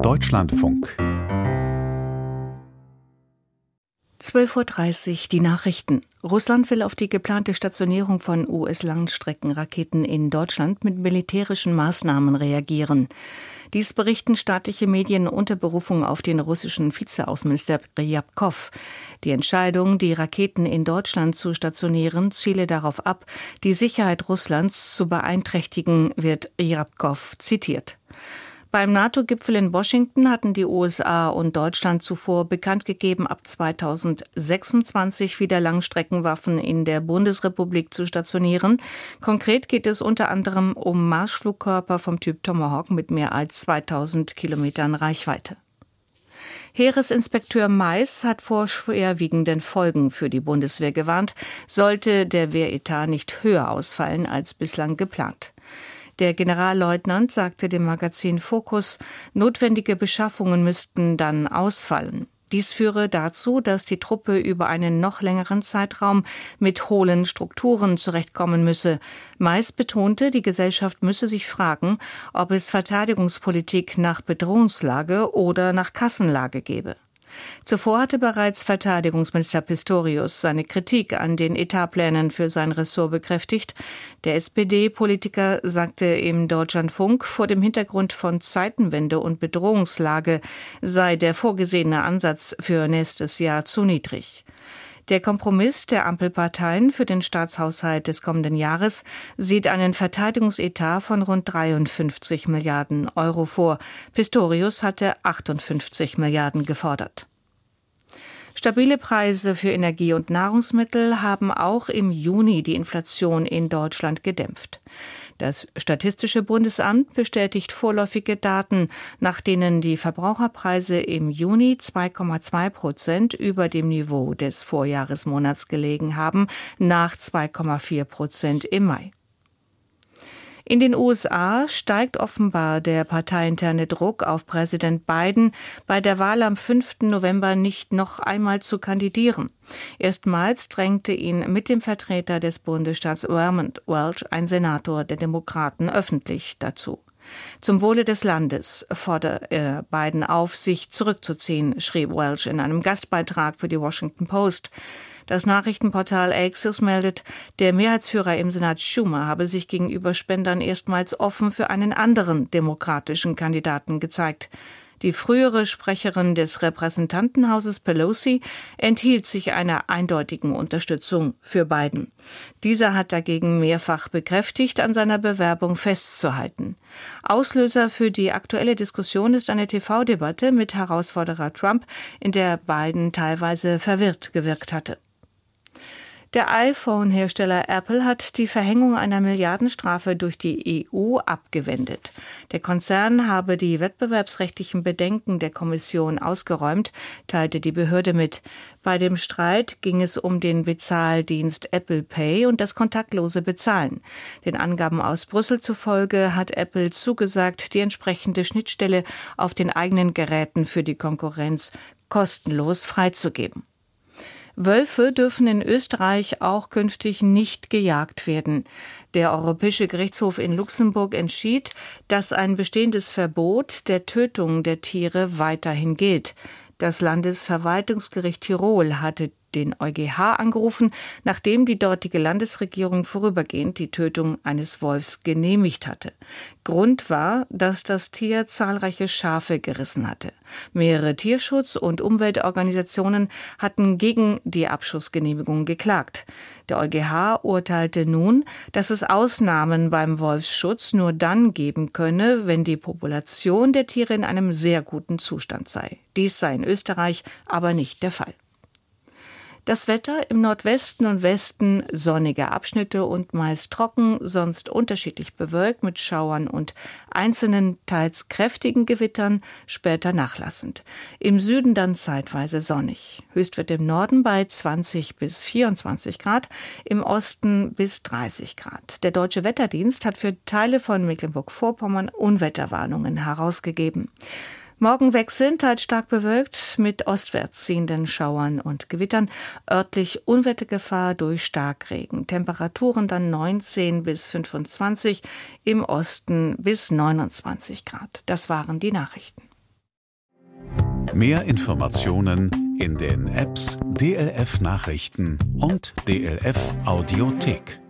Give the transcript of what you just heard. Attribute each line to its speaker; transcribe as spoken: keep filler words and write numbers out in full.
Speaker 1: Deutschlandfunk.
Speaker 2: zwölf Uhr dreißig, die Nachrichten. Russland will auf die geplante Stationierung von U S-Langstreckenraketen in Deutschland mit militärischen Maßnahmen reagieren. Dies berichten staatliche Medien unter Berufung auf den russischen Vizeaußenminister Ryabkov. Die Entscheidung, die Raketen in Deutschland zu stationieren, ziele darauf ab, die Sicherheit Russlands zu beeinträchtigen, wird Ryabkov zitiert. Beim NATO-Gipfel in Washington hatten die U S A und Deutschland zuvor bekannt gegeben, ab zweitausendsechsundzwanzig wieder Langstreckenwaffen in der Bundesrepublik zu stationieren. Konkret geht es unter anderem um Marschflugkörper vom Typ Tomahawk mit mehr als zweitausend Kilometern Reichweite. Heeresinspekteur Mais hat vor schwerwiegenden Folgen für die Bundeswehr gewarnt, sollte der Wehretat nicht höher ausfallen als bislang geplant. Der Generalleutnant sagte dem Magazin Focus, notwendige Beschaffungen müssten dann ausfallen. Dies führe dazu, dass die Truppe über einen noch längeren Zeitraum mit hohlen Strukturen zurechtkommen müsse. Mais betonte, die Gesellschaft müsse sich fragen, ob es Verteidigungspolitik nach Bedrohungslage oder nach Kassenlage gebe. Zuvor hatte bereits Verteidigungsminister Pistorius seine Kritik an den Etatplänen für sein Ressort bekräftigt. Der S P D-Politiker sagte im Deutschlandfunk, vor dem Hintergrund von Zeitenwende und Bedrohungslage sei der vorgesehene Ansatz für nächstes Jahr zu niedrig. Der Kompromiss der Ampelparteien für den Staatshaushalt des kommenden Jahres sieht einen Verteidigungsetat von rund dreiundfünfzig Milliarden Euro vor. Pistorius hatte achtundfünfzig Milliarden gefordert. Stabile Preise für Energie und Nahrungsmittel haben auch im Juni die Inflation in Deutschland gedämpft. Das Statistische Bundesamt bestätigt vorläufige Daten, nach denen die Verbraucherpreise im Juni zwei Komma zwei Prozent über dem Niveau des Vorjahresmonats gelegen haben, nach zwei Komma vier Prozent im Mai. In den U S A steigt offenbar der parteiinterne Druck auf Präsident Biden, bei der Wahl am fünften November nicht noch einmal zu kandidieren. Erstmals drängte ihn mit dem Vertreter des Bundesstaats Vermont, Welch, ein Senator der Demokraten, öffentlich dazu. Zum Wohle des Landes fordert er Biden auf, sich zurückzuziehen, schrieb Welch in einem Gastbeitrag für die Washington Post. Das Nachrichtenportal Axios meldet, der Mehrheitsführer im Senat Schumer habe sich gegenüber Spendern erstmals offen für einen anderen demokratischen Kandidaten gezeigt. Die frühere Sprecherin des Repräsentantenhauses Pelosi enthielt sich einer eindeutigen Unterstützung für Biden. Dieser hat dagegen mehrfach bekräftigt, an seiner Bewerbung festzuhalten. Auslöser für die aktuelle Diskussion ist eine T V-Debatte mit Herausforderer Trump, in der Biden teilweise verwirrt gewirkt hatte. Der iPhone-Hersteller Apple hat die Verhängung einer Milliardenstrafe durch die E U abgewendet. Der Konzern habe die wettbewerbsrechtlichen Bedenken der Kommission ausgeräumt, teilte die Behörde mit. Bei dem Streit ging es um den Bezahldienst Apple Pay und das kontaktlose Bezahlen. Den Angaben aus Brüssel zufolge hat Apple zugesagt, die entsprechende Schnittstelle auf den eigenen Geräten für die Konkurrenz kostenlos freizugeben. Wölfe dürfen in Österreich auch künftig nicht gejagt werden. Der Europäische Gerichtshof in Luxemburg entschied, dass ein bestehendes Verbot der Tötung der Tiere weiterhin gilt. Das Landesverwaltungsgericht Tirol hatte den EuGH angerufen, nachdem die dortige Landesregierung vorübergehend die Tötung eines Wolfs genehmigt hatte. Grund war, dass das Tier zahlreiche Schafe gerissen hatte. Mehrere Tierschutz- und Umweltorganisationen hatten gegen die Abschussgenehmigung geklagt. Der EuGH urteilte nun, dass es Ausnahmen beim Wolfsschutz nur dann geben könne, wenn die Population der Tiere in einem sehr guten Zustand sei. Dies sei in Österreich aber nicht der Fall. Das Wetter: im Nordwesten und Westen sonnige Abschnitte und meist trocken, sonst unterschiedlich bewölkt mit Schauern und einzelnen, teils kräftigen Gewittern, später nachlassend. Im Süden dann zeitweise sonnig. Höchstwert im Norden bei zwanzig bis vierundzwanzig Grad, im Osten bis dreißig Grad. Der Deutsche Wetterdienst hat für Teile von Mecklenburg-Vorpommern Unwetterwarnungen herausgegeben. Morgen wechselnd, teils stark bewölkt mit ostwärts ziehenden Schauern und Gewittern. Örtlich Unwettergefahr durch Starkregen. Temperaturen dann neunzehn bis fünfundzwanzig, im Osten bis neunundzwanzig Grad. Das waren die Nachrichten.
Speaker 1: Mehr Informationen in den Apps D L F Nachrichten und D L F Audiothek.